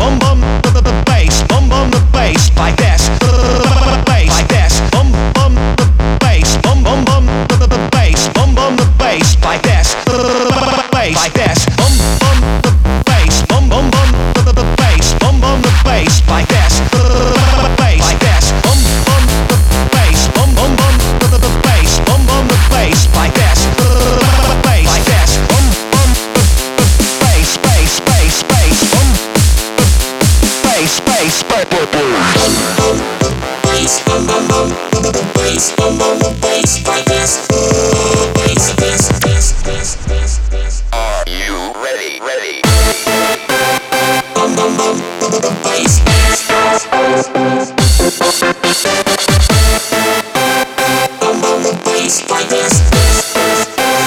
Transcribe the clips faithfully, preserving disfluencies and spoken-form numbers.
bum bum the the bass, bum bum the bass like this, bass like this, bum bum the bass, bum bum bum the the bass, bum bum the bass like this, bass like this, bum bum the bass, bum bum bum the the bass, bum bum the bass like this, bass like this, bum bum the bass, bum bum bum the the bass, bum bum the bass like this, bass like this, bum bum the bass, bass, bass, bass, bum bass, bass, bass, bass, bum bum bum the the bass, bum bum the bass like this, bass, this, this, this, this, this. Are you ready? Ready? Bum bum bum the the bass, bass, bass, bass, bum bum the bass like this, this, this,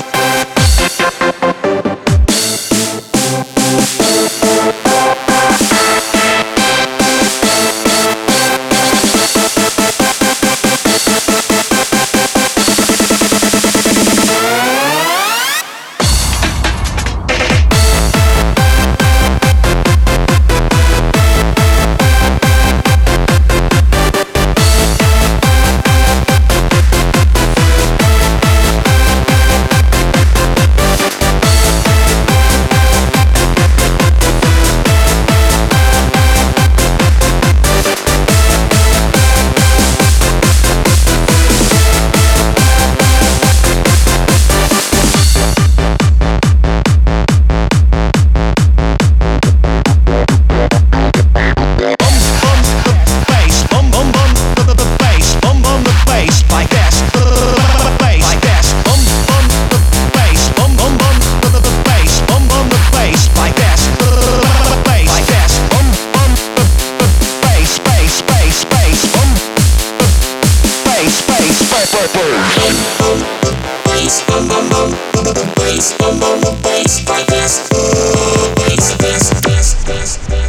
bass, bum bum bum the the bass, bum bum the bass like this, bass, this, this, this, this.